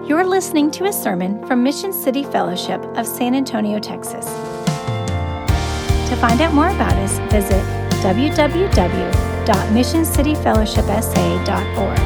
You're listening to a sermon from Mission City Fellowship of San Antonio, Texas. To find out more about us, visit www.missioncityfellowshipsa.org.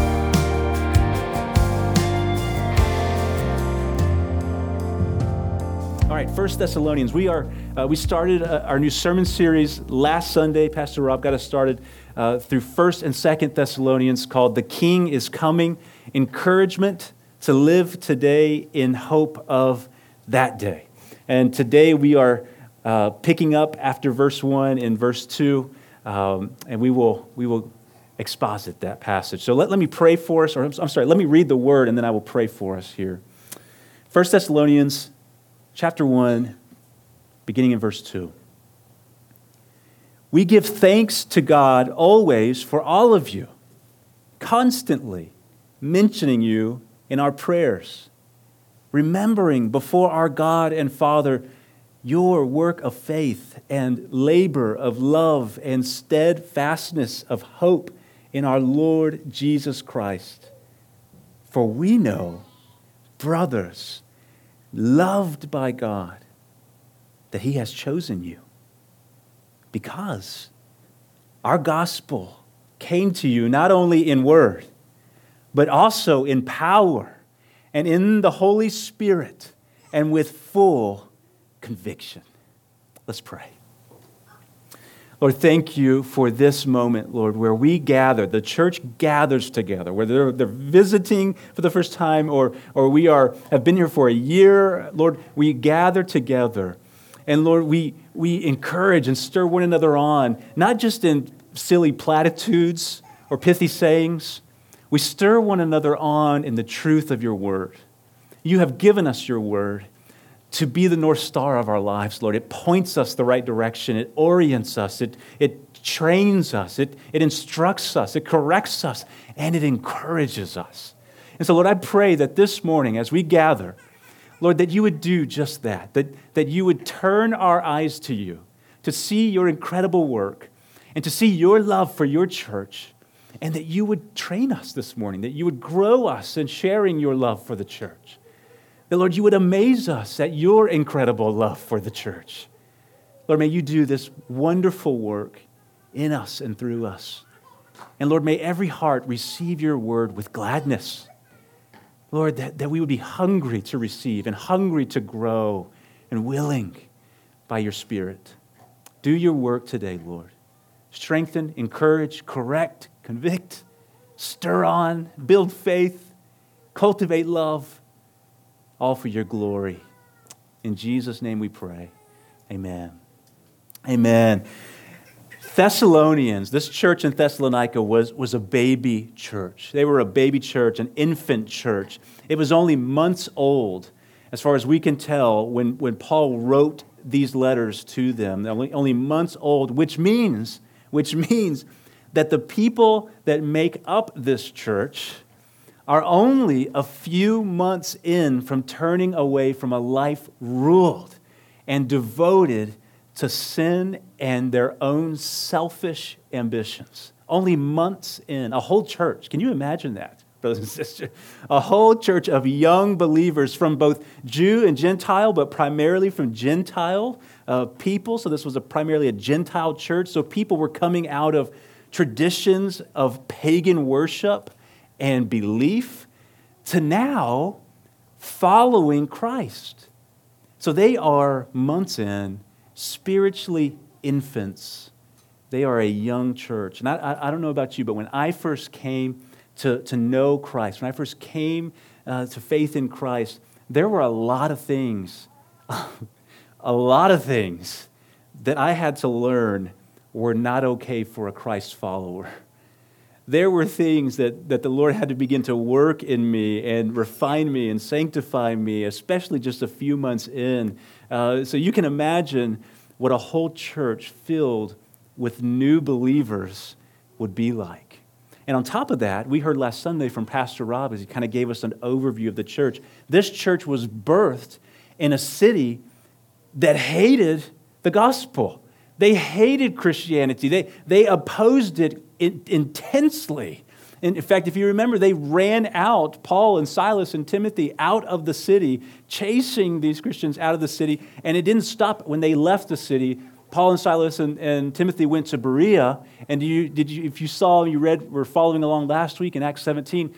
All right, 1 Thessalonians. We started our new sermon series last Sunday. Pastor Rob got us started through 1 and 2 Thessalonians called The King is Coming, Encouragement to Live Today in Hope of That Day. And today we are picking up after verse 1 in verse 2, and we will exposit that passage. So let me pray for us, let me read the word and then I will pray for us here. 1 Thessalonians chapter 1, beginning in verse 2. We give thanks to God always for all of you, constantly mentioning you in our prayers, remembering before our God and Father your work of faith and labor of love and steadfastness of hope in our Lord Jesus Christ. For we know, brothers, loved by God, that He has chosen you, because our gospel came to you not only in word, but also in power and in the Holy Spirit and with full conviction. Let's pray. Lord, thank you for this moment, Lord, where we gather, the church gathers together, whether they're visiting for the first time or we have been here for a year. Lord, we gather together. And Lord, we encourage and stir one another on, not just in silly platitudes or pithy sayings. We stir one another on in the truth of your word. You have given us your word to be the North Star of our lives, Lord. It points us the right direction. It orients us. It trains us. It instructs us. It corrects us. And it encourages us. And so, Lord, I pray that this morning as we gather, Lord, that you would do just that you would turn our eyes to you, to see your incredible work, and to see your love for your church, and that you would train us this morning, that you would grow us in sharing your love for the church. That, Lord, you would amaze us at your incredible love for the church. Lord, may you do this wonderful work in us and through us. And Lord, may every heart receive your word with gladness. Lord, that we would be hungry to receive and hungry to grow and willing by your Spirit. Do your work today, Lord. Strengthen, encourage, correct, convict, stir on, build faith, cultivate love, all for your glory. In Jesus' name we pray. Amen. Amen. Thessalonians, this church in Thessalonica was a baby church. They were a baby church, an infant church. It was only months old, as far as we can tell, when Paul wrote these letters to them. Only months old, which means that the people that make up this church are only a few months in from turning away from a life ruled and devoted to sin and their own selfish ambitions. Only months in, a whole church. Can you imagine that, brothers and sisters? A whole church of young believers from both Jew and Gentile, but primarily from Gentile people. So this was primarily a Gentile church. So people were coming out of traditions of pagan worship and belief to now following Christ. So they are months in, spiritually infants. They are a young church. And I don't know about you, but when I first came to know Christ, when I first came to faith in Christ, there were a lot of things that I had to learn were not okay for a Christ follower. There were things that the Lord had to begin to work in me and refine me and sanctify me, especially just a few months in. So you can imagine what a whole church filled with new believers would be like. And on top of that, we heard last Sunday from Pastor Rob as he kind of gave us an overview of the church. This church was birthed in a city that hated the gospel. They hated Christianity. They opposed it intensely. And in fact, if you remember, they ran out, Paul and Silas and Timothy, out of the city, chasing these Christians out of the city. And it didn't stop when they left the city. Paul and Silas and Timothy went to Berea. And if you saw, you read, we're following along last week in Acts 17,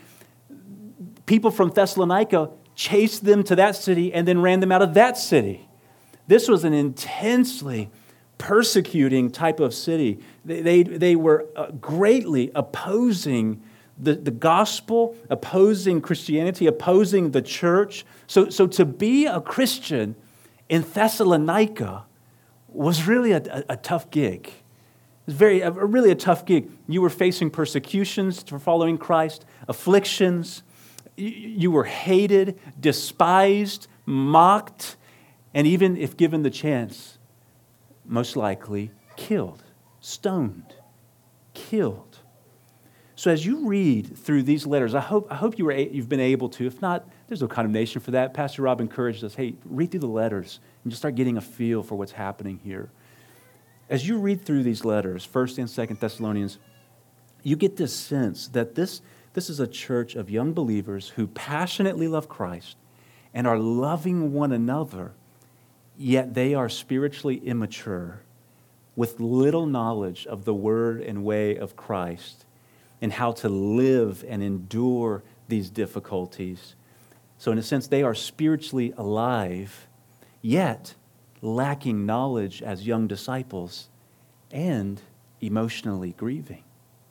people from Thessalonica chased them to that city and then ran them out of that city. This was an intensely persecuting type of city. They were greatly opposing the gospel, opposing Christianity, opposing the church. So to be a Christian in Thessalonica was really a tough gig. It was really a tough gig. You were facing persecutions for following Christ, afflictions. You were hated, despised, mocked, and even if given the chance, most likely killed, stoned, killed. So as you read through these letters, I hope you've been able to. If not, there's no condemnation for that. Pastor Rob encouraged us, hey, read through the letters and just start getting a feel for what's happening here. As you read through these letters, 1st and 2nd Thessalonians, you get this sense that this is a church of young believers who passionately love Christ and are loving one another, yet they are spiritually immature with little knowledge of the word and way of Christ and how to live and endure these difficulties. So in a sense, they are spiritually alive, yet lacking knowledge as young disciples and emotionally grieving.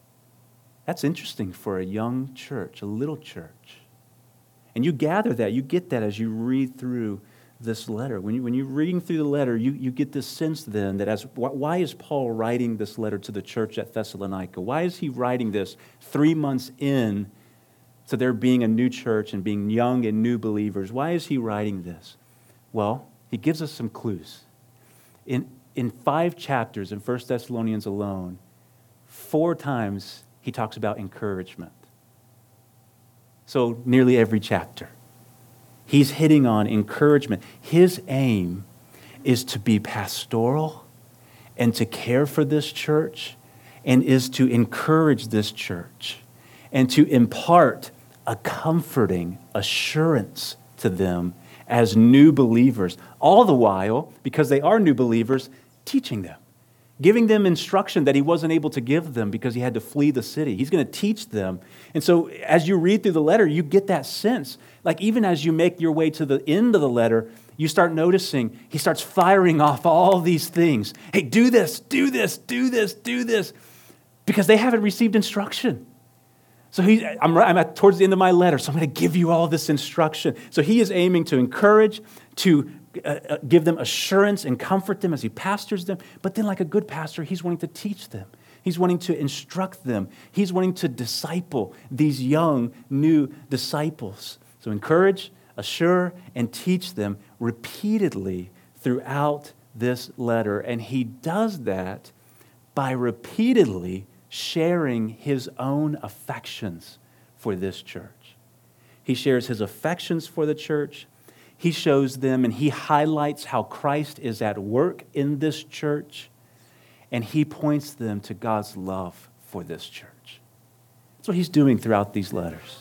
That's interesting for a young church, a little church. And you gather that, you get that as you read through this letter. When you're reading through the letter, you get this sense then that why is Paul writing this letter to the church at Thessalonica? Why is he writing this 3 months in to there being a new church and being young and new believers? Why is he writing this? Well, he gives us some clues. In 5 chapters in 1 Thessalonians alone, 4 times he talks about encouragement. So nearly every chapter, he's hitting on encouragement. His aim is to be pastoral and to care for this church and is to encourage this church and to impart a comforting assurance to them as new believers, all the while, because they are new believers, teaching them, giving them instruction that he wasn't able to give them because he had to flee the city. He's going to teach them. And so as you read through the letter, you get that sense. Like even as you make your way to the end of the letter, you start noticing he starts firing off all these things. Hey, do this, do this, do this, do this. Because they haven't received instruction. So I'm at towards the end of my letter, so I'm going to give you all this instruction. So he is aiming to encourage, to give them assurance and comfort them as he pastors them. But then like a good pastor, he's wanting to teach them. He's wanting to instruct them. He's wanting to disciple these young, new disciples. So encourage, assure, and teach them repeatedly throughout this letter. And he does that by repeatedly sharing his own affections for this church. He shares his affections for the church. He shows them and he highlights how Christ is at work in this church. And he points them to God's love for this church. That's what he's doing throughout these letters.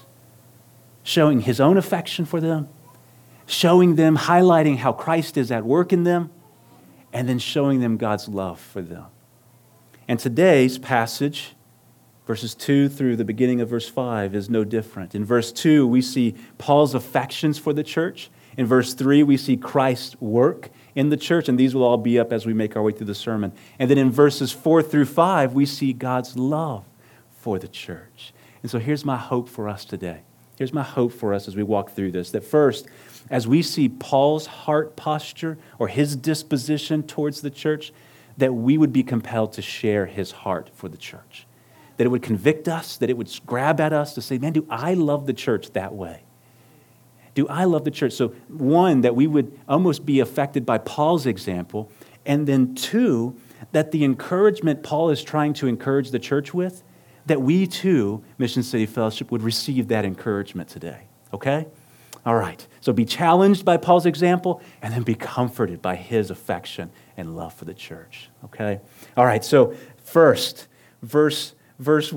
Showing his own affection for them, showing them, highlighting how Christ is at work in them, and then showing them God's love for them. And today's passage, verses 2 through the beginning of verse 5, is no different. In verse 2, we see Paul's affections for the church. In verse 3, we see Christ's work in the church, and these will all be up as we make our way through the sermon. And then in verses 4 through 5, we see God's love for the church. And so here's my hope for us today. Here's my hope for us as we walk through this. That first, as we see Paul's heart posture or his disposition towards the church, that we would be compelled to share his heart for the church. That it would convict us, that it would grab at us to say, man, do I love the church that way? Do I love the church? So one, that we would almost be affected by Paul's example. And then two, that the encouragement Paul is trying to encourage the church with, that we too, Mission City Fellowship, would receive that encouragement today. Okay? All right. So be challenged by Paul's example and then be comforted by his affection and love for the church. Okay? All right. So first, verse verse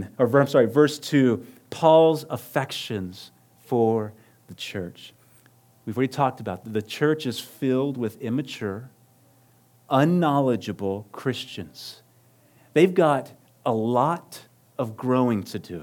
2, Paul's affections for the church. We've already talked about the church is filled with immature, unknowledgeable Christians. They've got a lot of growing to do.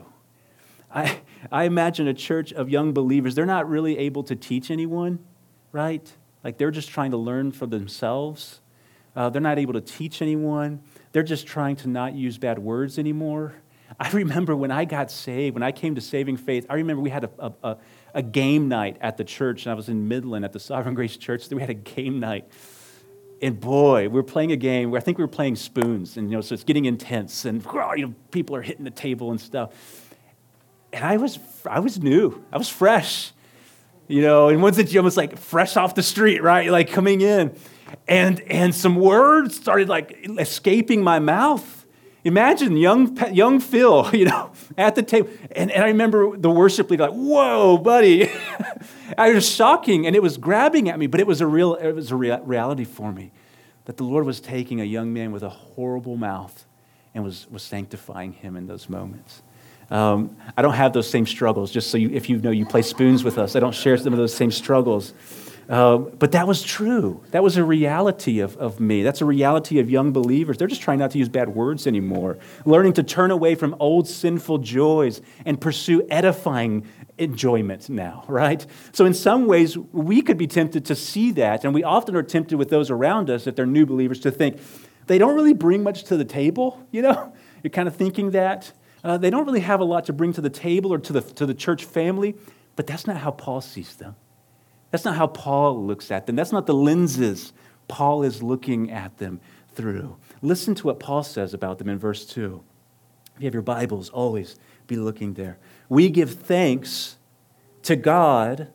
I imagine a church of young believers, they're not really able to teach anyone, right? Like they're just trying to learn for themselves. They're not able to teach anyone. They're just trying to not use bad words anymore. I remember when I got saved, when I came to Saving Faith, I remember we had a game night at the church, and I was in Midland at the Sovereign Grace Church. So we had a game night. And boy, we were playing a game where I think we were playing spoons, and so it's getting intense, and people are hitting the table and stuff. And I was new. I was fresh. And once it's almost like fresh off the street, right? Like coming in. And some words started like escaping my mouth. Imagine young Phil, at the table. And I remember the worship leader like, whoa, buddy. It was shocking, and it was grabbing at me, but it was a reality for me that the Lord was taking a young man with a horrible mouth and was sanctifying him in those moments. I don't have those same struggles, just so if you play spoons with us, I don't share some of those same struggles. But that was true. That was a reality of me. That's a reality of young believers. They're just trying not to use bad words anymore, learning to turn away from old sinful joys and pursue edifying enjoyment now, right? So in some ways, we could be tempted to see that, and we often are tempted with those around us, if they're new believers, to think they don't really bring much to the table, You're kind of thinking that. They don't really have a lot to bring to the table or to the church family, but that's not how Paul sees them. That's not how Paul looks at them. That's not the lenses Paul is looking at them through. Listen to what Paul says about them in verse 2. If you have your Bibles, always be looking there. We give thanks to God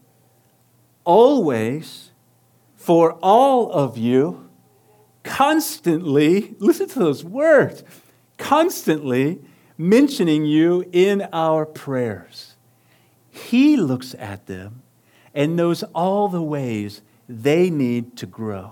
always for all of you, constantly, listen to those words, constantly mentioning you in our prayers. He looks at them and knows all the ways they need to grow.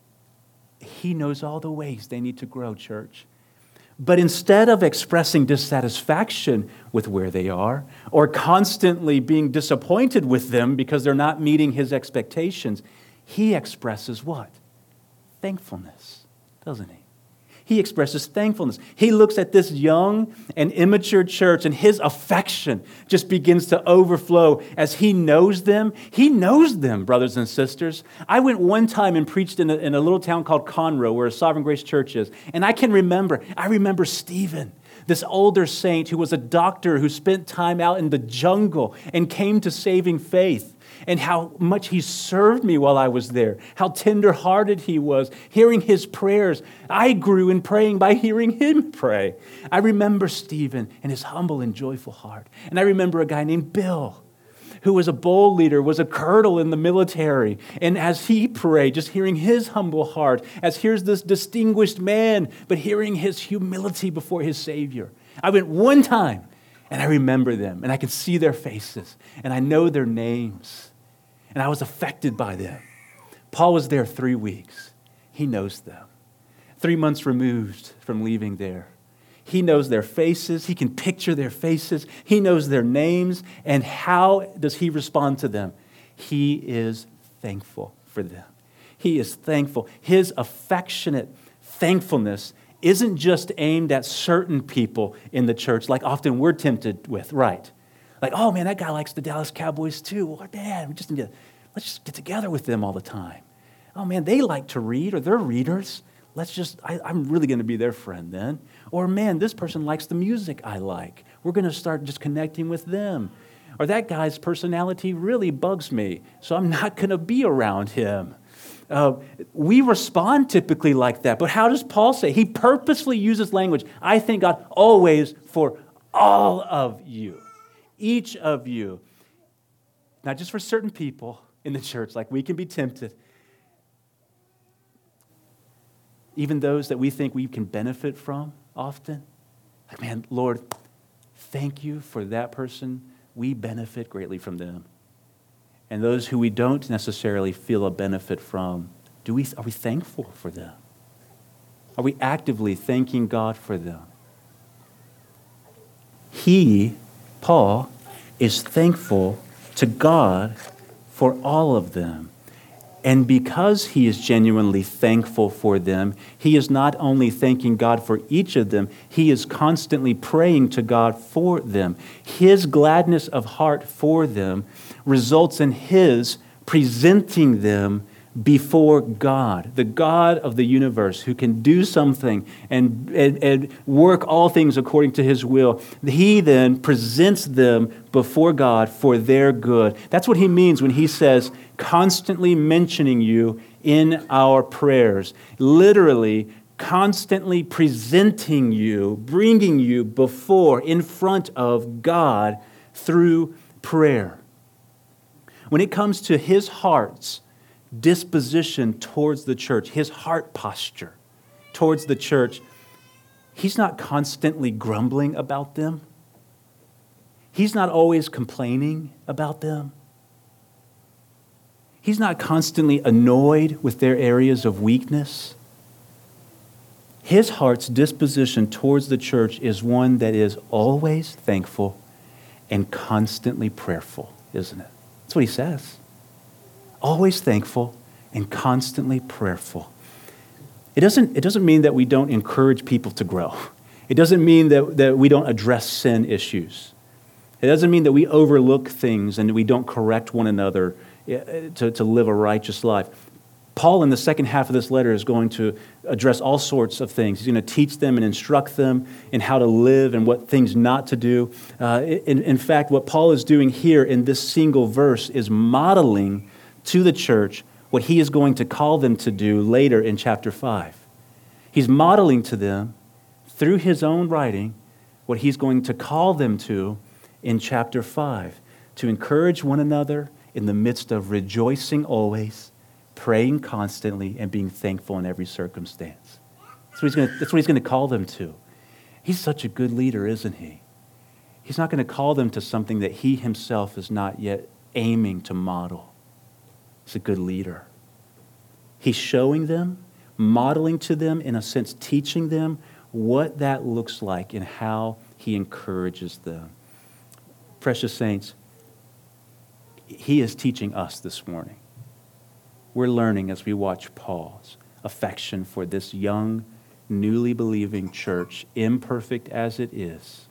He knows all the ways they need to grow, church. But instead of expressing dissatisfaction with where they are, or constantly being disappointed with them because they're not meeting his expectations, he expresses what? Thankfulness, doesn't he? He expresses thankfulness. He looks at this young and immature church, and his affection just begins to overflow as he knows them. He knows them, brothers and sisters. I went one time and preached in a little town called Conroe, where a Sovereign Grace church is. And I remember Stephen, this older saint who was a doctor who spent time out in the jungle and came to saving faith. And how much he served me while I was there. How tender-hearted he was. Hearing his prayers. I grew in praying by hearing him pray. I remember Stephen and his humble and joyful heart. And I remember a guy named Bill, who was a bowl leader, was a colonel in the military. And as he prayed, just hearing his humble heart, as here's this distinguished man, but hearing his humility before his Savior. I went one time, and I remember them, and I can see their faces, and I know their names. And I was affected by them. Paul was there 3 weeks. He knows them. 3 months removed from leaving there. He knows their faces. He can picture their faces. He knows their names. And how does he respond to them? He is thankful for them. He is thankful. His affectionate thankfulness isn't just aimed at certain people in the church, like often we're tempted with, right? Like, oh man, that guy likes the Dallas Cowboys too. Well, man, let's just get together with them all the time. Oh man, they like to read, or they're readers. I'm really going to be their friend then. Or man, this person likes the music I like. We're going to start just connecting with them. Or that guy's personality really bugs me, so I'm not going to be around him. We respond typically like that. But how does Paul say? He purposefully uses language. I thank God always for all of you. Each of you, not just for certain people in the church, like we can be tempted, even those that we think we can benefit from often. Like, man, Lord, thank you for that person. We benefit greatly from them. And those who we don't necessarily feel a benefit from, are we thankful for them? Are we actively thanking God for them? He, Paul, is thankful to God for all of them. And because he is genuinely thankful for them, he is not only thanking God for each of them, he is constantly praying to God for them. His gladness of heart for them results in his presenting them before God, the God of the universe, who can do something and work all things according to his will. He then presents them before God for their good. That's what he means when he says, constantly mentioning you in our prayers. Literally, constantly presenting you, bringing you before, in front of God through prayer. When it comes to his heart's disposition towards the church, his heart posture towards the church, he's not constantly grumbling about them. He's not always complaining about them. He's not constantly annoyed with their areas of weakness. His heart's disposition towards the church is one that is always thankful and constantly prayerful, isn't it? That's what he says. Always thankful and constantly prayerful. It doesn't mean that we don't encourage people to grow. It doesn't mean that we don't address sin issues. It doesn't mean that we overlook things and we don't correct one another to live a righteous life. Paul, in the second half of this letter, is going to address all sorts of things. He's going to teach them and instruct them in how to live and what things not to do. In fact, what Paul is doing here in this single verse is modeling to the church what he is going to call them to do later in chapter 5. He's modeling to them, through his own writing, what he's going to call them to in chapter 5, to encourage one another in the midst of rejoicing always, praying constantly, and being thankful in every circumstance. That's what he's going to call them to. He's such a good leader, isn't he? He's not going to call them to something that he himself is not yet aiming to model. He's a good leader. He's showing them, modeling to them, in a sense, teaching them what that looks like and how he encourages them. Precious saints, he is teaching us this morning. We're learning as we watch Paul's affection for this young, newly believing church, imperfect as it is.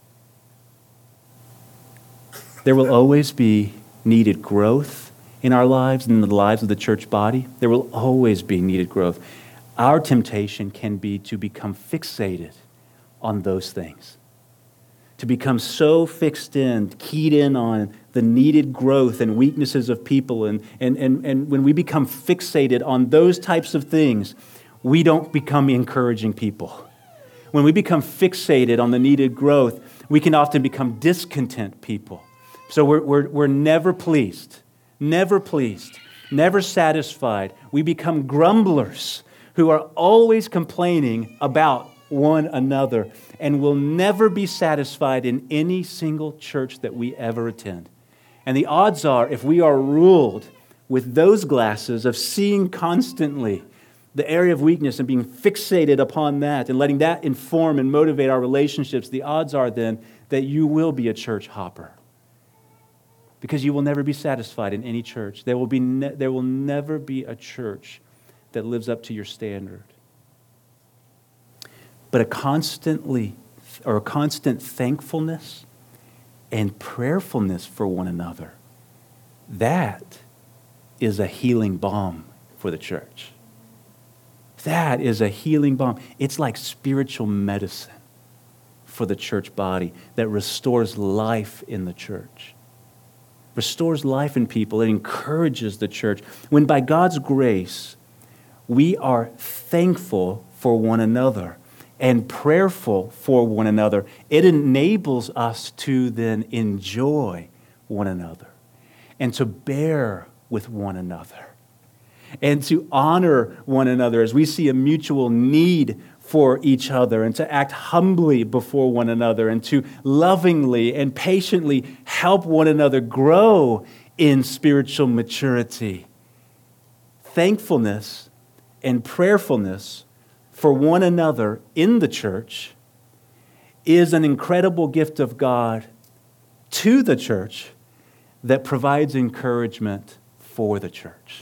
There will always be needed growth in our lives and in the lives of the church body. There will always be needed growth. Our temptation can be to become fixated on those things, to become so fixed in, keyed in on the needed growth and weaknesses of people. And when we become fixated on those types of things, we don't become encouraging people. When we become fixated on the needed growth, we can often become discontent people. So we're never pleased, never satisfied. We become grumblers who are always complaining about one another and will never be satisfied in any single church that we ever attend. And the odds are, if we are ruled with those glasses of seeing constantly the area of weakness and being fixated upon that and letting that inform and motivate our relationships, the odds are then that you will be a church hopper. Because you will never be satisfied in any church. There will never be a church that lives up to your standard. But a constant thankfulness and prayerfulness for one another, that is a healing balm for the church. That is a healing balm. It's like spiritual medicine for the church body that restores life in the church. Restores life in people. It encourages the church. When by God's grace, we are thankful for one another and prayerful for one another, it enables us to then enjoy one another and to bear with one another and to honor one another as we see a mutual need for each other, and to act humbly before one another, and to lovingly and patiently help one another grow in spiritual maturity. Thankfulness and prayerfulness for one another in the church is an incredible gift of God to the church that provides encouragement for the church.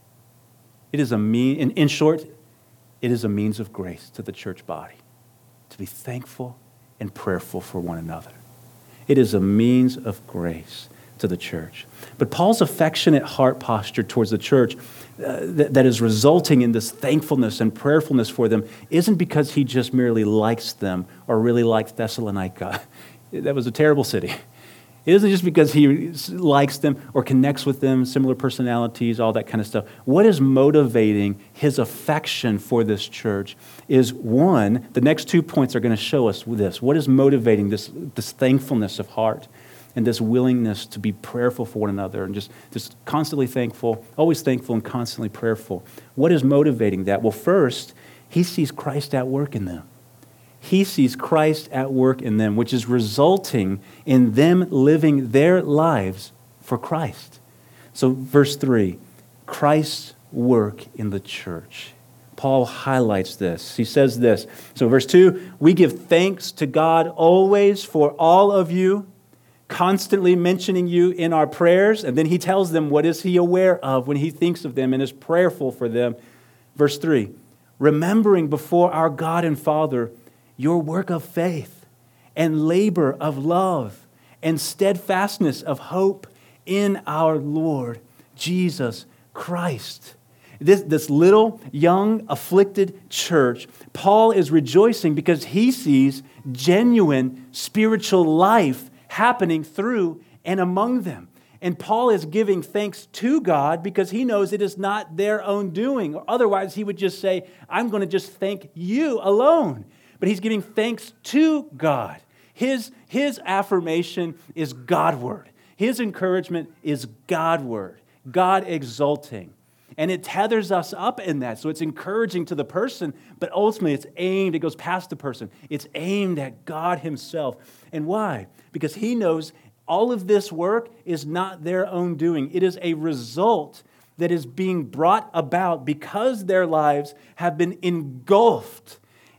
It is in short, it is a means of grace to the church body to be thankful and prayerful for one another. It is a means of grace to the church. But Paul's affectionate heart posture towards the church that is resulting in this thankfulness and prayerfulness for them isn't because he just merely likes them or really likes Thessalonica. That was a terrible city. It isn't just because he likes them or connects with them, similar personalities, all that kind of stuff. What is motivating his affection for this church is, one, the next 2 points are going to show us this. What is motivating this thankfulness of heart and this willingness to be prayerful for one another and just constantly thankful, always thankful and constantly prayerful? What is motivating that? Well, first, he sees Christ at work in them. He sees Christ at work in them, which is resulting in them living their lives for Christ. So verse 3, Christ's work in the church. Paul highlights this. He says this. So verse 2, we give thanks to God always for all of you, constantly mentioning you in our prayers. And then he tells them what is he aware of when he thinks of them and is prayerful for them. Verse 3, remembering before our God and Father your work of faith and labor of love and steadfastness of hope in our Lord Jesus Christ. This little, young, afflicted church, Paul is rejoicing because he sees genuine spiritual life happening through and among them. And Paul is giving thanks to God because he knows it is not their own doing. Or otherwise, he would just say, I'm going to just thank you alone. But he's giving thanks to God. His affirmation is Godward. His encouragement is Godward. God exalting. And it tethers us up in that. So it's encouraging to the person, but ultimately it goes past the person. It's aimed at God himself. And why? Because he knows all of this work is not their own doing. It is a result that is being brought about because their lives have been engulfed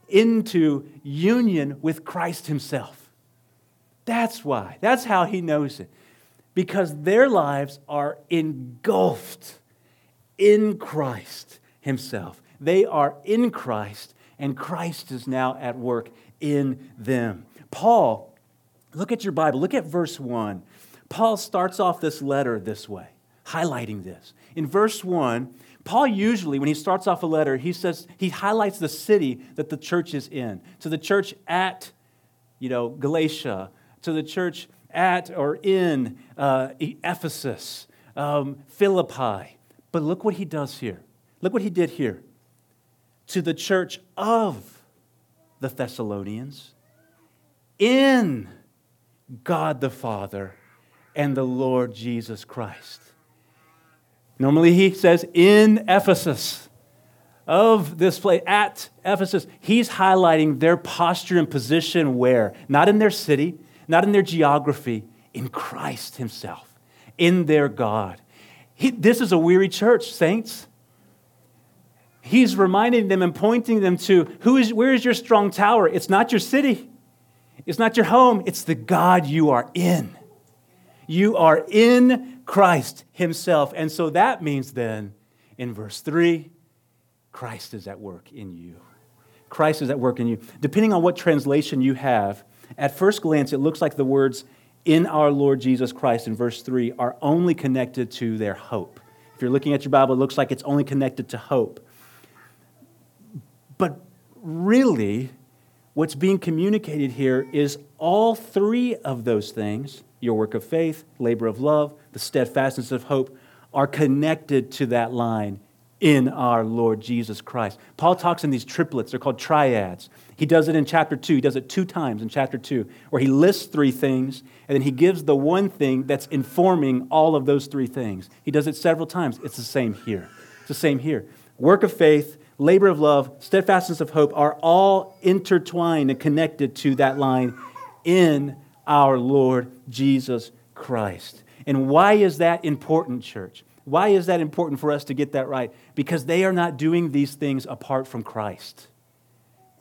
into union with Christ himself. That's why. That's how he knows it. Because their lives are engulfed in Christ himself. They are in Christ, and Christ is now at work in them. Paul, look at your Bible. Look at verse 1. Paul starts off this letter this way, highlighting this. In verse 1, Paul usually, when he starts off a letter, he highlights the city that the church is in. To the church at, Galatia, to the church at or in Ephesus, Philippi. But look what he does here. Look what he did here. To the church of the Thessalonians, in God the Father and the Lord Jesus Christ. Normally he says in Ephesus, of this place, at Ephesus. He's highlighting their posture and position where? Not in their city, not in their geography, in Christ himself, in their God. This is a weary church, saints. He's reminding them and pointing them to where is your strong tower? It's not your city. It's not your home. It's the God you are in. You are in Christ himself. And so that means then, in verse 3, Christ is at work in you. Christ is at work in you. Depending on what translation you have, at first glance, it looks like the words in our Lord Jesus Christ in verse 3 are only connected to their hope. If you're looking at your Bible, it looks like it's only connected to hope. But really, what's being communicated here is all three of those things, your work of faith, labor of love, the steadfastness of hope, are connected to that line, in our Lord Jesus Christ. Paul talks in these triplets. They're called triads. He does it in chapter 2. He does it 2 times in chapter 2, where he lists 3 things, and then he gives the one thing that's informing all of those 3 things. He does it several times. It's the same here. It's the same here. Work of faith, labor of love, steadfastness of hope are all intertwined and connected to that line, in our Lord Jesus Christ. And why is that important, church? Why is that important for us to get that right? Because they are not doing these things apart from Christ.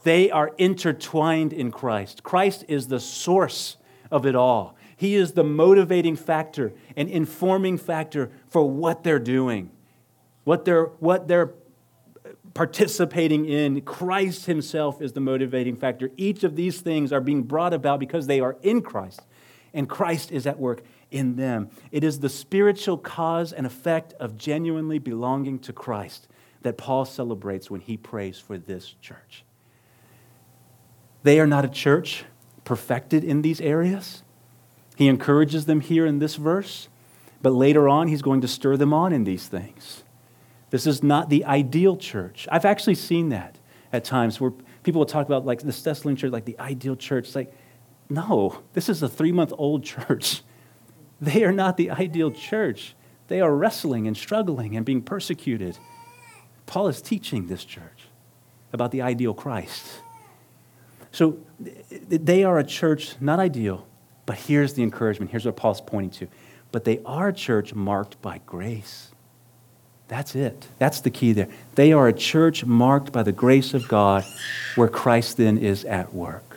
They are intertwined in Christ. Christ is the source of it all. He is the motivating factor and informing factor for what they're doing, what they're participating in. Christ himself is the motivating factor. Each of these things are being brought about because they are in Christ, and Christ is at work in them. It is the spiritual cause and effect of genuinely belonging to Christ that Paul celebrates when he prays for this church. They are not a church perfected in these areas. He encourages them here in this verse, but later on he's going to stir them on in these things. This is not the ideal church. I've actually seen that at times where people will talk about like the Thessalonian church, like the ideal church. It's like, no, this is a 3-month-old church. They are not the ideal church. They are wrestling and struggling and being persecuted. Paul is teaching this church about the ideal Christ. So they are a church, not ideal, but here's the encouragement. Here's what Paul's pointing to. But they are a church marked by grace. That's it. That's the key there. They are a church marked by the grace of God where Christ then is at work.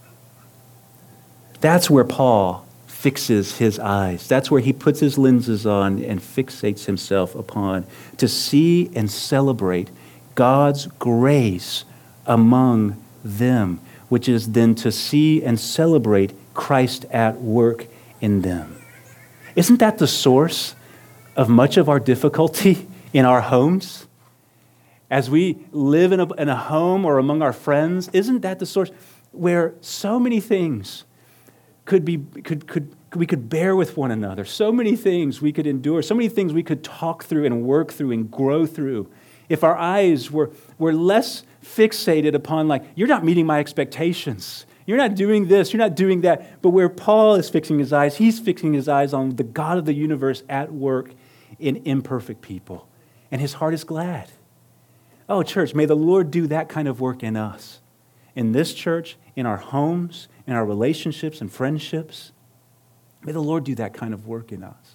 That's where Paul fixes his eyes. That's where he puts his lenses on and fixates himself upon to see and celebrate God's grace among them, which is then to see and celebrate Christ at work in them. Isn't that the source of much of our difficulty in our homes? As we live in a home or among our friends, isn't that the source where so many things we could bear with one another, so many things we could endure, so many things we could talk through and work through and grow through, if our eyes were less fixated upon like, you're not meeting my expectations, you're not doing this, you're not doing that, but where Paul is fixing his eyes, he's fixing his eyes on the God of the universe at work in imperfect people, and his heart is glad. Oh, church, may the Lord do that kind of work in us, in this church, in our homes, in our relationships and friendships. May the Lord do that kind of work in us.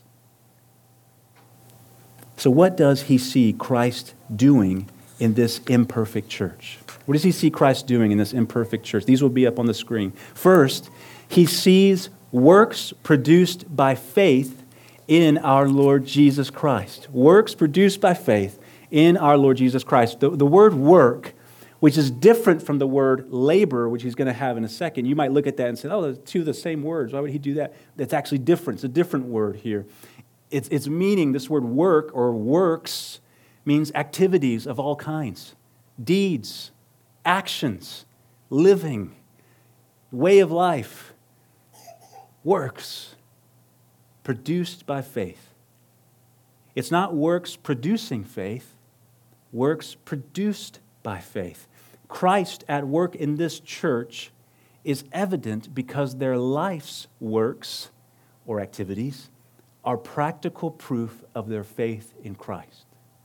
So what does he see Christ doing in this imperfect church? What does he see Christ doing in this imperfect church? These will be up on the screen. First, he sees works produced by faith in our Lord Jesus Christ. Works produced by faith in our Lord Jesus Christ. The word work, which is different from the word labor, which he's going to have in a second. You might look at that and say, oh, those two the same words. Why would he do that? That's actually different. It's a different word here. Its meaning, this word work or works, means activities of all kinds. Deeds, actions, living, way of life. Works produced by faith. It's not works producing faith, works produced by faith. Christ at work in this church is evident because their life's works or activities are practical proof of their faith in Christ.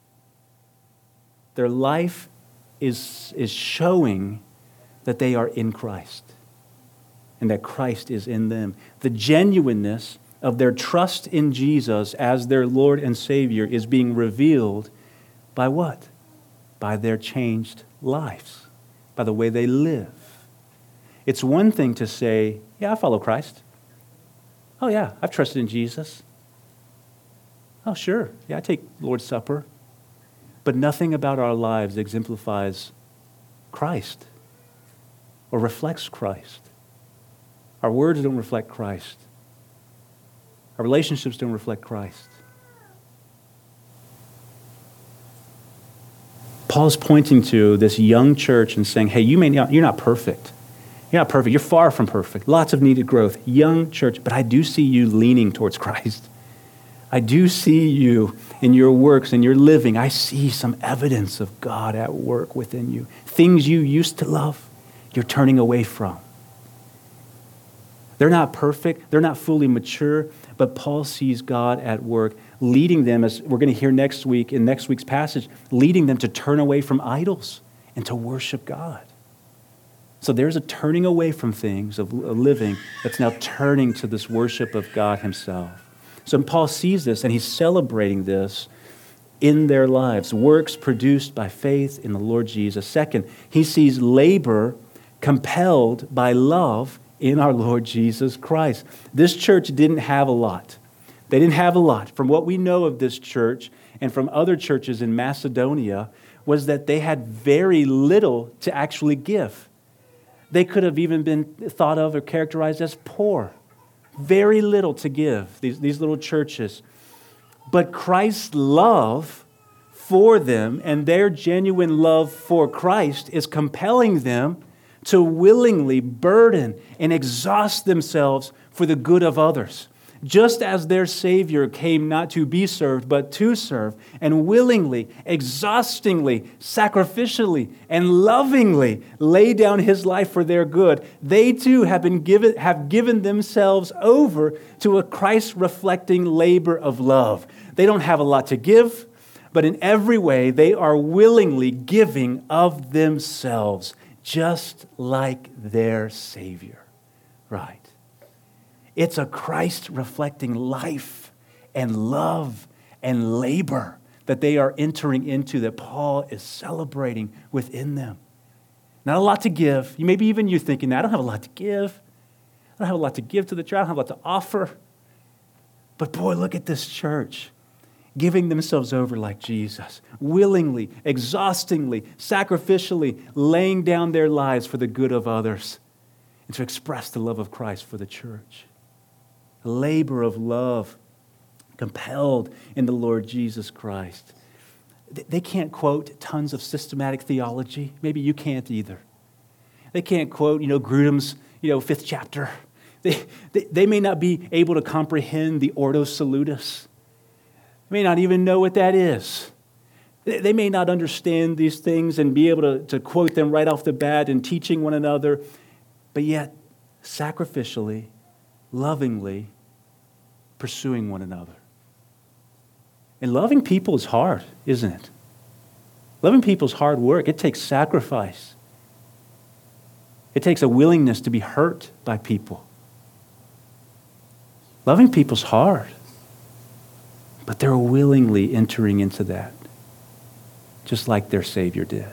Their life is showing that they are in Christ and that Christ is in them. The genuineness of their trust in Jesus as their Lord and Savior is being revealed by what? By their changed lives, by the way they live. It's one thing to say, yeah, I follow Christ. Oh yeah, I've trusted in Jesus. Oh sure, yeah, I take Lord's Supper. But nothing about our lives exemplifies Christ or reflects Christ. Our words don't reflect Christ. Our relationships don't reflect Christ. Paul's pointing to this young church and saying, hey, you're not perfect. You're not perfect. You're far from perfect. Lots of needed growth. Young church, but I do see you leaning towards Christ. I do see you in your works and your living. I see some evidence of God at work within you. Things you used to love, you're turning away from. They're not perfect. They're not fully mature, but Paul sees God at work, leading them, as we're going to hear next week in next week's passage, leading them to turn away from idols and to worship God. So there's a turning away from things, of living, that's now turning to this worship of God himself. So Paul sees this and he's celebrating this in their lives, works produced by faith in the Lord Jesus. Second, he sees labor compelled by love in our Lord Jesus Christ. This church didn't have a lot. They didn't have a lot. From what we know of this church and from other churches in Macedonia, was that they had very little to actually give. They could have even been thought of or characterized as poor. Very little to give, these little churches. But Christ's love for them and their genuine love for Christ is compelling them to willingly burden and exhaust themselves for the good of others. Just as their Savior came not to be served, but to serve, and willingly, exhaustingly, sacrificially, and lovingly lay down his life for their good, they too have given themselves over to a Christ-reflecting labor of love. They don't have a lot to give, but in every way they are willingly giving of themselves, just like their Savior. Right. It's a Christ-reflecting life and love and labor that they are entering into, that Paul is celebrating within them. Not a lot to give. Maybe even you thinking, I don't have a lot to give. I don't have a lot to give to the church. I don't have a lot to offer. But boy, look at this church, giving themselves over like Jesus, willingly, exhaustingly, sacrificially, laying down their lives for the good of others and to express the love of Christ for the church. A labor of love compelled in the Lord Jesus Christ. They can't quote tons of systematic theology. Maybe you can't either. They can't quote, Grudem's, 5th chapter. They may not be able to comprehend the Ordo Salutis. They may not even know what that is. They may not understand these things and be able to quote them right off the bat in teaching one another, but yet sacrificially, lovingly pursuing one another. And loving people is hard, isn't it? Loving people is hard work. It takes sacrifice. It takes a willingness to be hurt by people. Loving people is hard, but they're willingly entering into that, just like their Savior did.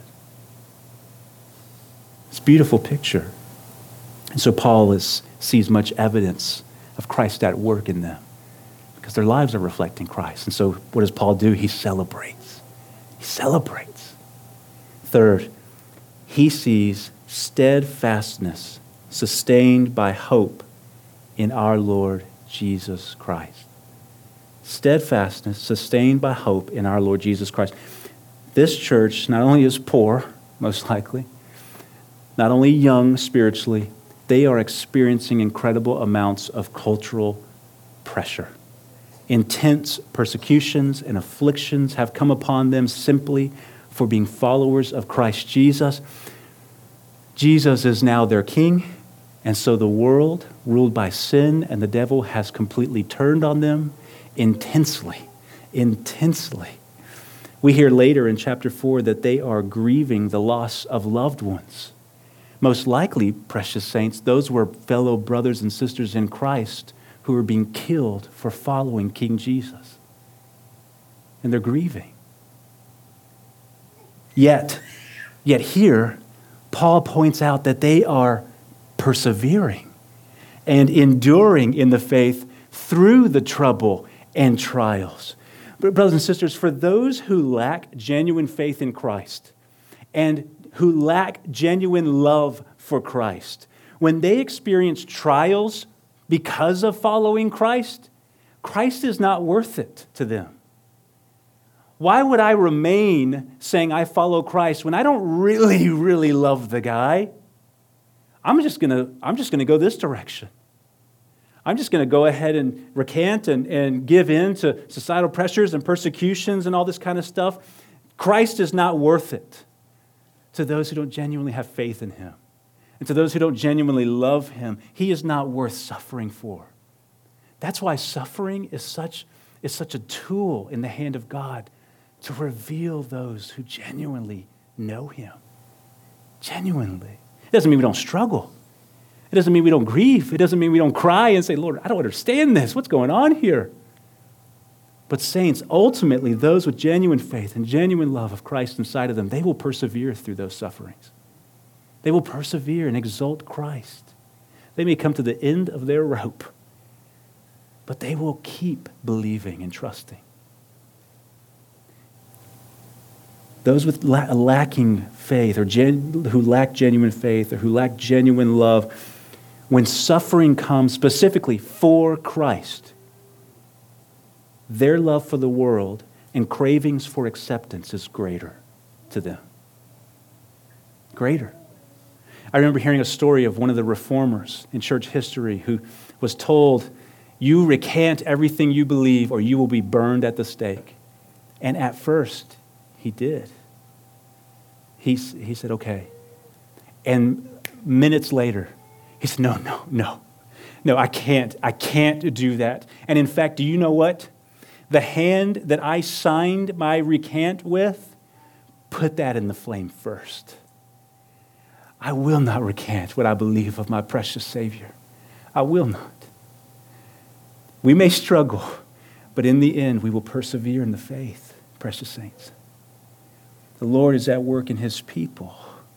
It's a beautiful picture. And so Paul sees much evidence of Christ at work in them because their lives are reflecting Christ. And so what does Paul do? He celebrates. He celebrates. Third, he sees steadfastness sustained by hope in our Lord Jesus Christ. Steadfastness sustained by hope in our Lord Jesus Christ. This church not only is poor, most likely, not only young spiritually, they are experiencing incredible amounts of cultural pressure. Intense persecutions and afflictions have come upon them simply for being followers of Christ Jesus. Jesus is now their king, and so the world, ruled by sin and the devil, has completely turned on them intensely. We hear later in chapter 4 that they are grieving the loss of loved ones. Most likely, precious saints, those were fellow brothers and sisters in Christ who were being killed for following King Jesus. And they're grieving. Yet here, Paul points out that they are persevering and enduring in the faith through the trouble and trials. But brothers and sisters, for those who lack genuine faith in Christ and who lack genuine love for Christ, when they experience trials because of following Christ, Christ is not worth it to them. Why would I remain saying I follow Christ when I don't really love the guy? I'm just gonna go this direction. I'm just going to go ahead and recant and give in to societal pressures and persecutions and all this kind of stuff. Christ is not worth it to those who don't genuinely have faith in him. And to those who don't genuinely love him, he is not worth suffering for. That's why suffering is such a tool in the hand of God to reveal those who genuinely know him. Genuinely. It doesn't mean we don't struggle. It doesn't mean we don't grieve. It doesn't mean we don't cry and say, Lord, I don't understand this. What's going on here? But saints, ultimately, those with genuine faith and genuine love of Christ inside of them, they will persevere through those sufferings. They will persevere and exalt Christ. They may come to the end of their rope, but they will keep believing and trusting. Those with lacking faith or who lack genuine faith or who lack genuine love, when suffering comes specifically for Christ, their love for the world and cravings for acceptance is greater to them. Greater. I remember hearing a story of one of the reformers in church history who was told, "You recant everything you believe or you will be burned at the stake." And at first, he did. He said, "Okay." And minutes later, he said, No, I can't do that. And in fact, do you know what? The hand that I signed my recant with, put that in the flame first. I will not recant what I believe of my precious Savior. I will not. We may struggle, but in the end, we will persevere in the faith, precious saints. The Lord is at work in His people.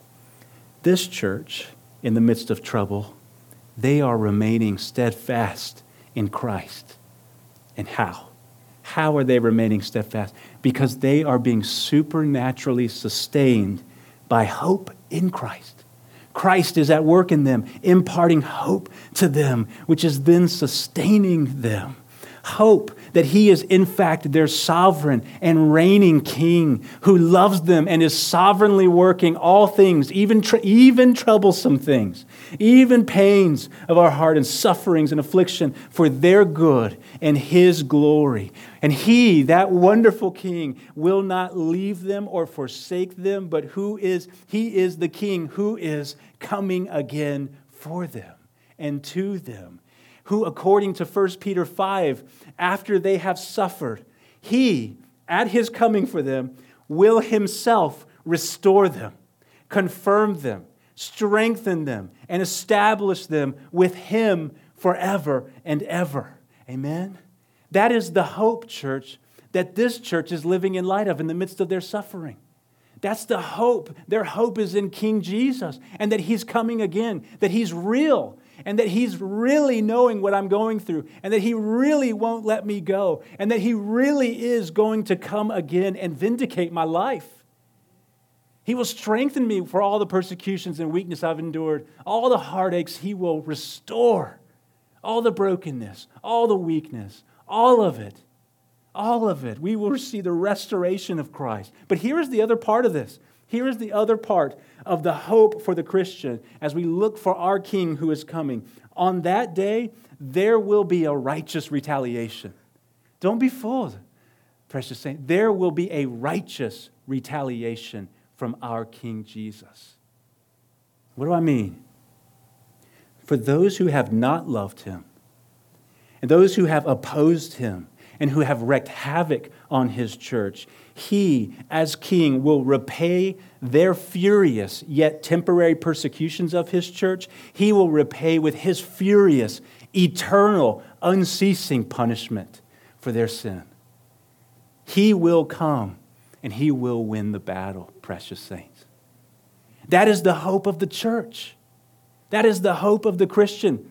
This church, in the midst of trouble, they are remaining steadfast in Christ. And how? How are they remaining steadfast? Because they are being supernaturally sustained by hope in Christ. Christ is at work in them, imparting hope to them, which is then sustaining them. Hope that He is in fact their sovereign and reigning King who loves them and is sovereignly working all things, even troublesome things, even pains of our heart and sufferings and affliction for their good and His glory. And He, that wonderful King, will not leave them or forsake them, but He is the King who is coming again for them and to them, who, according to 1 Peter 5, after they have suffered, He, at His coming for them, will Himself restore them, confirm them, strengthen them, and establish them with Him forever and ever. Amen? That is the hope, church, that this church is living in light of in the midst of their suffering. That's the hope. Their hope is in King Jesus and that He's coming again, that He's real, and that He's really knowing what I'm going through, and that He really won't let me go, and that He really is going to come again and vindicate my life. He will strengthen me for all the persecutions and weakness I've endured, all the heartaches. He will restore all the brokenness, all the weakness, all of it. All of it. We will see the restoration of Christ. But here is the other part of this. Here is the other part of the hope for the Christian as we look for our King who is coming. On that day, there will be a righteous retaliation. Don't be fooled, precious saint. There will be a righteous retaliation from our King Jesus. What do I mean? For those who have not loved Him, and those who have opposed Him, and who have wreaked havoc on His church, He, as King, will repay their furious yet temporary persecutions of His church. He will repay with His furious, eternal, unceasing punishment for their sin. He will come and He will win the battle, precious saints. That is the hope of the church. That is the hope of the Christian.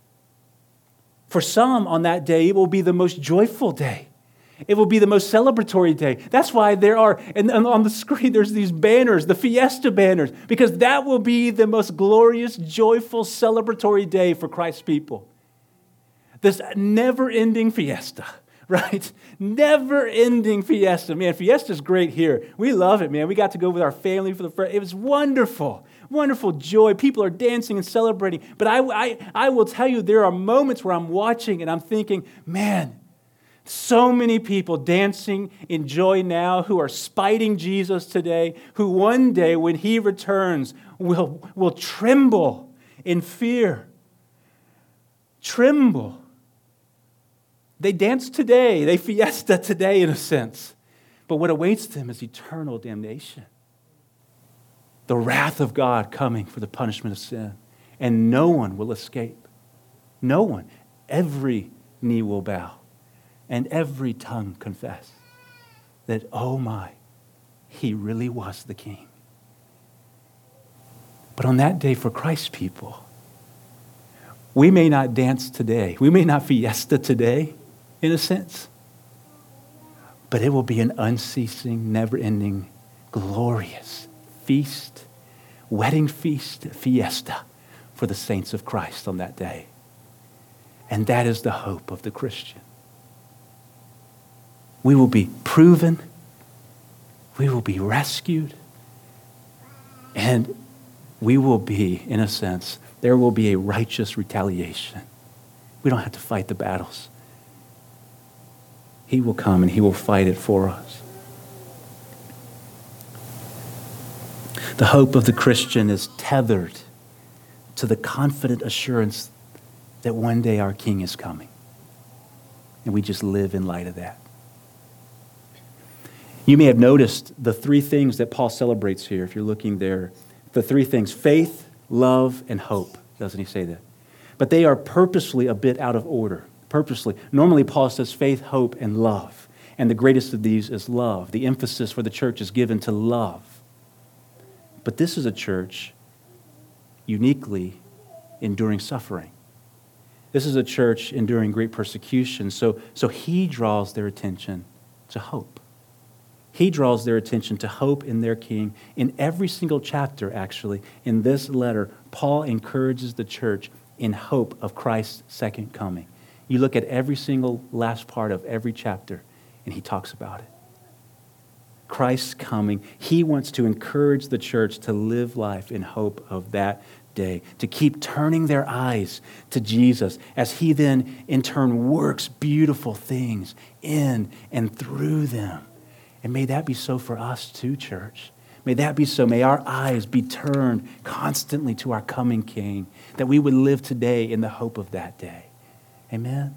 For some on that day, it will be the most joyful day. It will be the most celebratory day. That's why there are, and on the screen, there's these banners, the fiesta banners, because that will be the most glorious, joyful, celebratory day for Christ's people. This never-ending fiesta, right? Never-ending fiesta. Man, fiesta's great here. We love it, man. We got to go with our family for the first. It was wonderful. Wonderful joy. People are dancing and celebrating. But I will tell you, there are moments where I'm watching and I'm thinking, man, so many people dancing in joy now who are spiting Jesus today, who one day when He returns will tremble in fear. Tremble. They dance today. They fiesta today in a sense. But what awaits them is eternal damnation. The wrath of God coming for the punishment of sin. And no one will escape. No one. Every knee will bow. and every tongue confess that, oh my, he really was the King. But on that day for Christ's people, we may not dance today. We may not fiesta today, in a sense. But it will be an unceasing, never-ending, glorious feast, wedding feast, fiesta for the saints of Christ on that day. And that is the hope of the Christian. We will be proven. We will be rescued. And we will be, in a sense, there will be a righteous retaliation. We don't have to fight the battles. He will come and he will fight it for us. The hope of the Christian is tethered to the confident assurance that one day our King is coming. And we just live in light of that. You may have noticed the three things that Paul celebrates here, if you're looking there. The three things: faith, love, and hope. Doesn't he say that? But they are purposely a bit out of order. Purposely. Normally, Paul says faith, hope, and love. And the greatest of these is love. The emphasis for the church is given to love. But this is a church uniquely enduring suffering. This is a church enduring great persecution. So he draws their attention to hope. He draws their attention to hope in their King. In every single chapter, actually, in this letter, Paul encourages the church in hope of Christ's second coming. You look at every single last part of every chapter, and he talks about it. Christ's coming. He wants to encourage the church to live life in hope of that day, to keep turning their eyes to Jesus as he then, in turn, works beautiful things in and through them. And may that be so for us too, church. May that be so. May our eyes be turned constantly to our coming King, that we would live today in the hope of that day. Amen?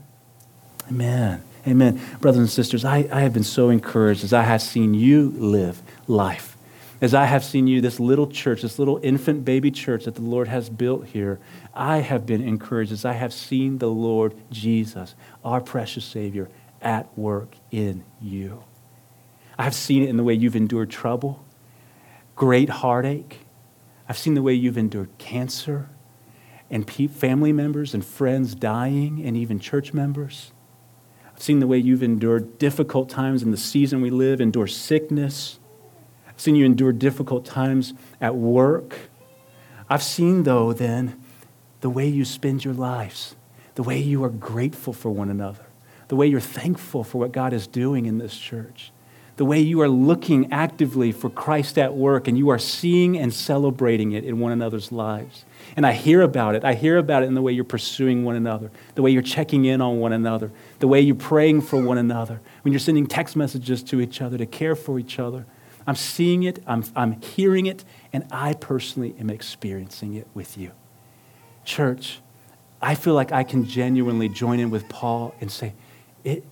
Amen. Amen. Brothers and sisters, I have been so encouraged as I have seen you live life. As I have seen you, this little church, this little infant baby church that the Lord has built here, I have been encouraged as I have seen the Lord Jesus, our precious Savior, at work in you. I've seen it in the way you've endured trouble, great heartache. I've seen the way you've endured cancer and family members and friends dying and even church members. I've seen the way you've endured difficult times in the season we live, endure sickness. I've seen you endure difficult times at work. I've seen, though, then, the way you spend your lives, the way you are grateful for one another, the way you're thankful for what God is doing in this church, the way you are looking actively for Christ at work and you are seeing and celebrating it in one another's lives. And I hear about it. I hear about it in the way you're pursuing one another, the way you're checking in on one another, the way you're praying for one another, when you're sending text messages to each other to care for each other. I'm seeing it, I'm hearing it, and I personally am experiencing it with you. Church, I feel like I can genuinely join in with Paul and say, it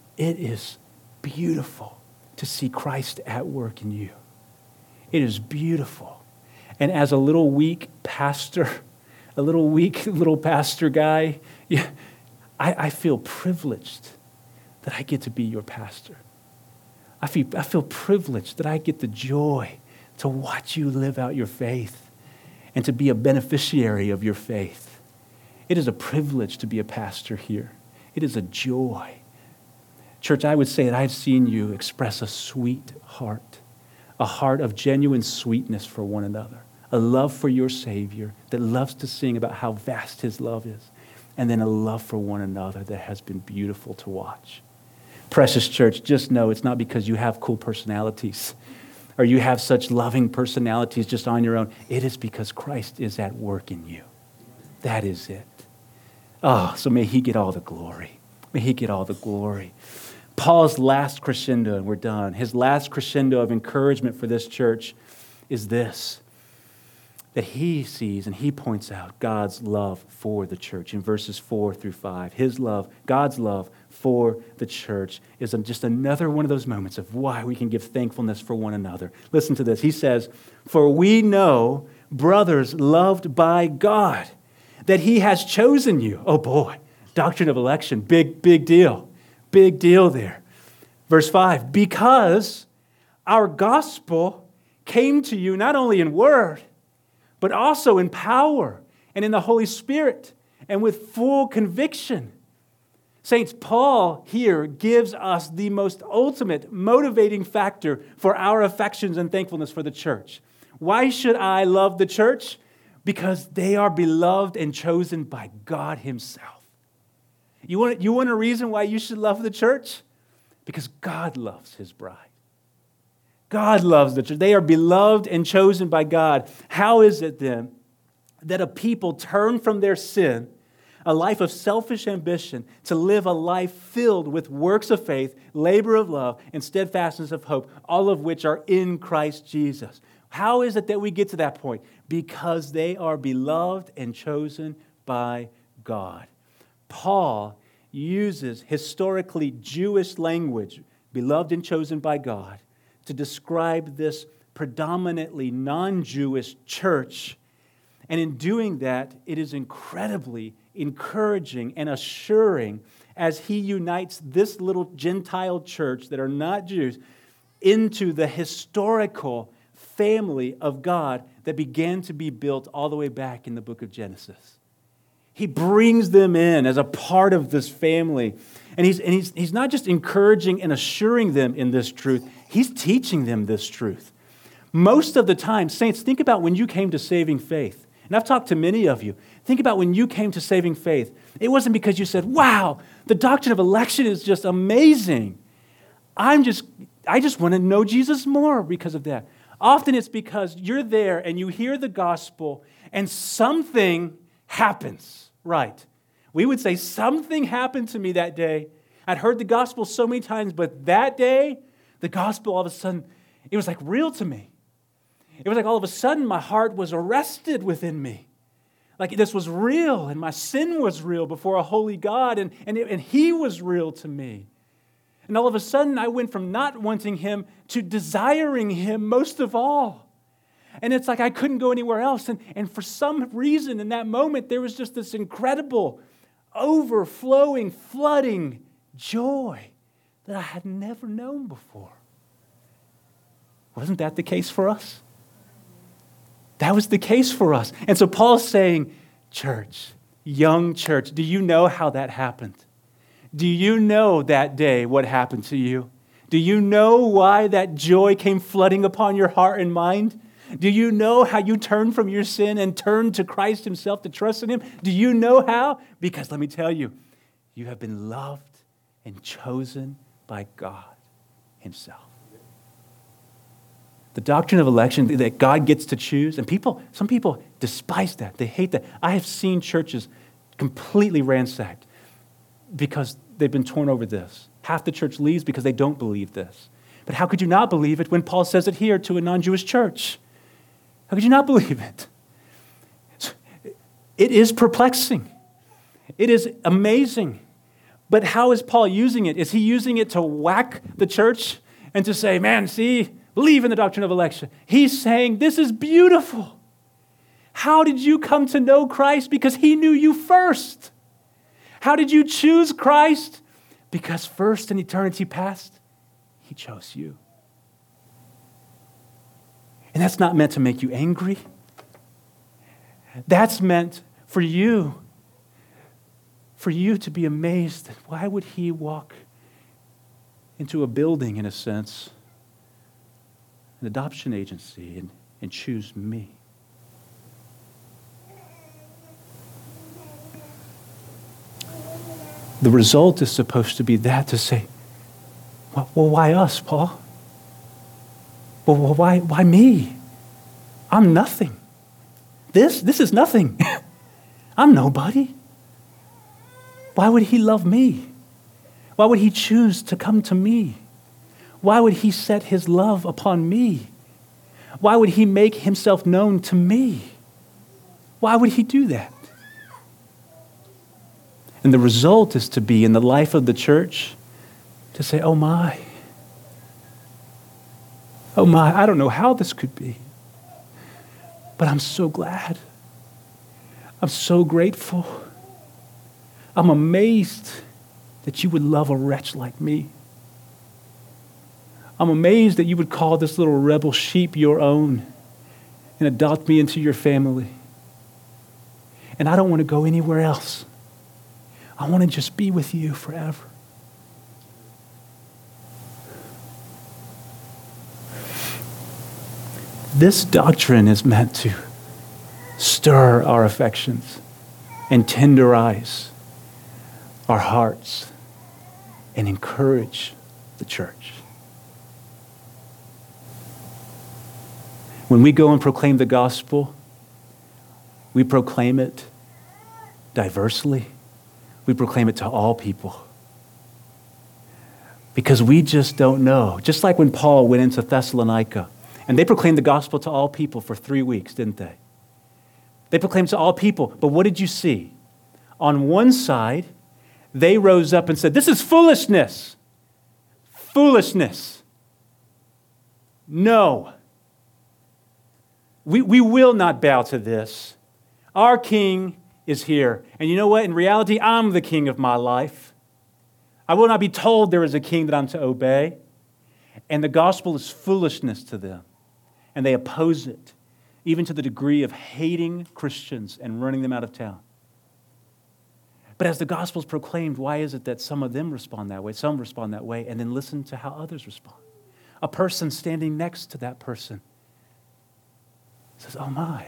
is beautiful to see Christ at work in you. It is beautiful. And as a little weak pastor, a little pastor guy, I feel privileged that I get to be your pastor. I feel privileged that I get the joy to watch you live out your faith and to be a beneficiary of your faith. It is a privilege to be a pastor here. It is a joy. Church, I would say that I've seen you express a sweet heart, a heart of genuine sweetness for one another, a love for your Savior that loves to sing about how vast his love is, and then a love for one another that has been beautiful to watch. Precious church, just know it's not because you have cool personalities or you have such loving personalities just on your own. It is because Christ is at work in you. That is it. Oh, so may he get all the glory. May he get all the glory. Paul's last crescendo, and we're done, his last crescendo of encouragement for this church is this, that he sees and he points out God's love for the church in verses 4 through 5. His love, God's love for the church is just another one of those moments of why we can give thankfulness for one another. Listen to this. He says, "For we know, brothers loved by God, that he has chosen you." Oh boy, doctrine of election, big deal. Big deal there. Verse 5, because our gospel came to you not only in word, but also in power and in the Holy Spirit and with full conviction. Saints, Paul here gives us the most ultimate motivating factor for our affections and thankfulness for the church. Why should I love the church? Because they are beloved and chosen by God Himself. You want a reason why you should love the church? Because God loves His bride. God loves the church. They are beloved and chosen by God. How is it then that a people turn from their sin, a life of selfish ambition, to live a life filled with works of faith, labor of love, and steadfastness of hope, all of which are in Christ Jesus? How is it that we get to that point? Because they are beloved and chosen by God. Paul uses historically Jewish language, beloved and chosen by God, to describe this predominantly non-Jewish church. And in doing that, it is incredibly encouraging and assuring as he unites this little Gentile church that are not Jews into the historical family of God that began to be built all the way back in the book of Genesis. He brings them in as a part of this family. And he's not just encouraging and assuring them in this truth, he's teaching them this truth. Most of the time, saints, think about when you came to saving faith. And I've talked to many of you. Think about when you came to saving faith. It wasn't because you said, wow, the doctrine of election is just amazing. I just want to know Jesus more because of that. Often it's because you're there and you hear the gospel and something happens, right? We would say something happened to me that day. I'd heard the gospel so many times, but that day, the gospel all of a sudden, it was like real to me. It was like all of a sudden my heart was arrested within me. Like this was real and my sin was real before a holy God and He was real to me. And all of a sudden I went from not wanting Him to desiring Him most of all. And it's like I couldn't go anywhere else. And for some reason in that moment, there was just this incredible, overflowing, flooding joy that I had never known before. Wasn't that the case for us? That was the case for us. And so Paul's saying, church, young church, do you know how that happened? Do you know that day what happened to you? Do you know why that joy came flooding upon your heart and mind? Do you know how you turned from your sin and turned to Christ Himself to trust in Him? Do you know how? Because let me tell you, you have been loved and chosen by God Himself. The doctrine of election that God gets to choose, and some people despise that. They hate that. I have seen churches completely ransacked because they've been torn over this. Half the church leaves because they don't believe this. But how could you not believe it when Paul says it here to a non-Jewish church? How could you not believe it? It is perplexing. It is amazing. But how is Paul using it? Is he using it to whack the church and to say, man, see, believe in the doctrine of election? He's saying, this is beautiful. How did you come to know Christ? Because He knew you first. How did you choose Christ? Because first in eternity past, He chose you. And that's not meant to make you angry. That's meant for you to be amazed that why would He walk into a building, in a sense, an adoption agency, and choose me? The result is supposed to be that, to say, well, why us, Paul? Well, why me? I'm nothing. This is nothing. I'm nobody. Why would He love me? Why would He choose to come to me? Why would He set His love upon me? Why would He make Himself known to me? Why would He do that? And the result is to be in the life of the church to say, oh my, I don't know how this could be, but I'm so glad. I'm so grateful. I'm amazed that you would love a wretch like me. I'm amazed that you would call this little rebel sheep your own and adopt me into your family. And I don't want to go anywhere else. I want to just be with you forever. This doctrine is meant to stir our affections and tenderize our hearts and encourage the church. When we go and proclaim the gospel, we proclaim it diversely. We proclaim it to all people. Because we just don't know. Just like when Paul went into Thessalonica, and they proclaimed the gospel to all people for 3 weeks, didn't they? They proclaimed to all people, but what did you see? On one side, they rose up and said, this is foolishness. Foolishness. No. We will not bow to this. Our king is here. And you know what? In reality, I'm the king of my life. I will not be told there is a king that I'm to obey. And the gospel is foolishness to them. And they oppose it, even to the degree of hating Christians and running them out of town. But as the gospel is proclaimed, why is it that some of them respond that way, some respond that way, and then listen to how others respond? A person standing next to that person says, oh my,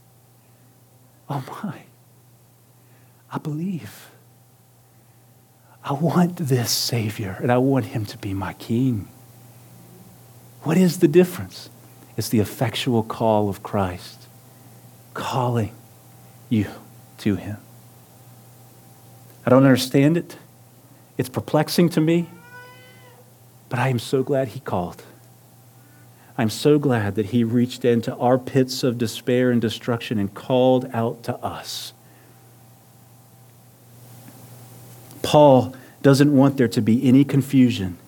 I believe. I want this Savior, and I want him to be my king. What is the difference? It's the effectual call of Christ, calling you to him. I don't understand it. It's perplexing to me, but I am so glad he called. I'm so glad that he reached into our pits of despair and destruction and called out to us. Paul doesn't want there to be any confusion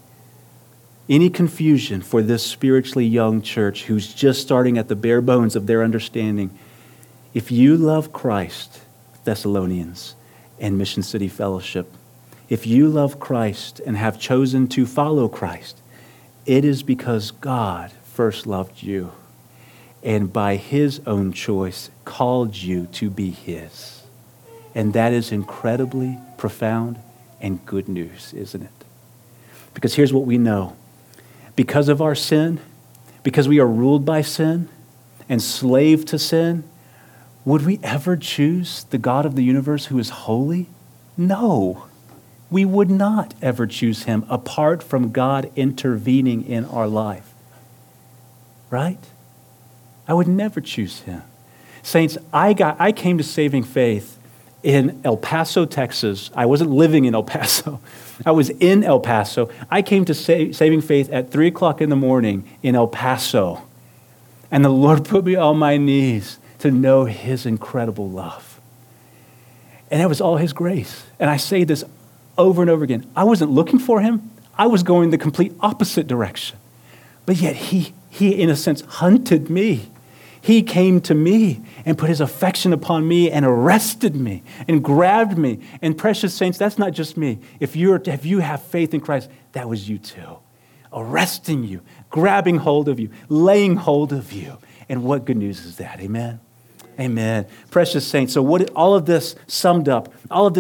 for this spiritually young church who's just starting at the bare bones of their understanding. If you love Christ, Thessalonians and Mission City Fellowship, if you love Christ and have chosen to follow Christ, it is because God first loved you and by his own choice called you to be his. And that is incredibly profound and good news, isn't it? Because here's what we know. Because of our sin, because we are ruled by sin and slave to sin, would we ever choose the God of the universe who is holy? No, we would not ever choose him apart from God intervening in our life. Right? I would never choose him. Saints, I came to saving faith in El Paso, Texas. I wasn't living in El Paso. I was in El Paso. I came to saving faith at 3 o'clock in the morning in El Paso. And the Lord put me on my knees to know his incredible love. And that was all his grace. And I say this over and over again. I wasn't looking for him. I was going the complete opposite direction. But yet he in a sense hunted me. He came to me and put his affection upon me and arrested me and grabbed me. And precious saints, that's not just me. If you have faith in Christ, that was you too. Arresting you, grabbing hold of you, laying hold of you. And what good news is that? Amen? Amen. Precious saints, so what all of this summed up,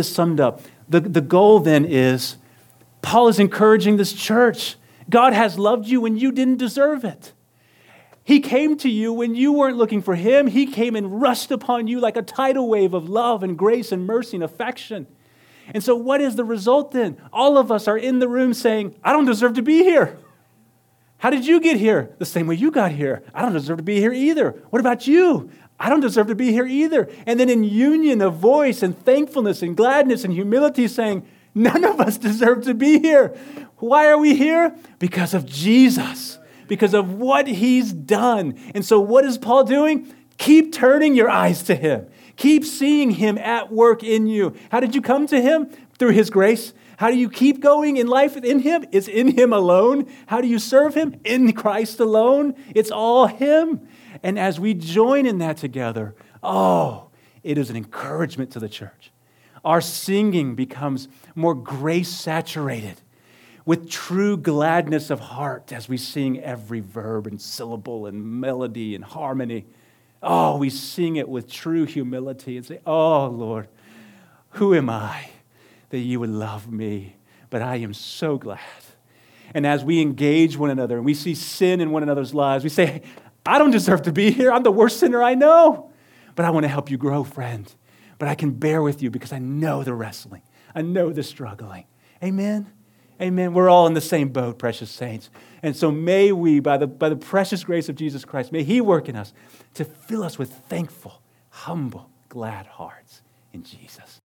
the goal then is, Paul is encouraging this church. God has loved you when you didn't deserve it. He came to you when you weren't looking for him. He came and rushed upon you like a tidal wave of love and grace and mercy and affection. And so what is the result then? All of us are in the room saying, I don't deserve to be here. How did you get here? The same way you got here. I don't deserve to be here either. What about you? I don't deserve to be here either. And then in union of voice and thankfulness and gladness and humility saying, none of us deserve to be here. Why are we here? Because of Jesus. Because of what he's done. And so what is Paul doing? Keep turning your eyes to him. Keep seeing him at work in you. How did you come to him? Through his grace. How do you keep going in life in him? It's in him alone. How do you serve him? In Christ alone. It's all him. And as we join in that together, it is an encouragement to the church. Our singing becomes more grace-saturated with true gladness of heart as we sing every verb and syllable and melody and harmony. Oh, we sing it with true humility and say, oh, Lord, who am I that you would love me? But I am so glad. And as we engage one another and we see sin in one another's lives, we say, I don't deserve to be here. I'm the worst sinner I know. But I want to help you grow, friend. But I can bear with you because I know the wrestling. I know the struggling. Amen? Amen. We're all in the same boat, precious saints. And so may we, by the precious grace of Jesus Christ, may He work in us to fill us with thankful, humble, glad hearts in Jesus.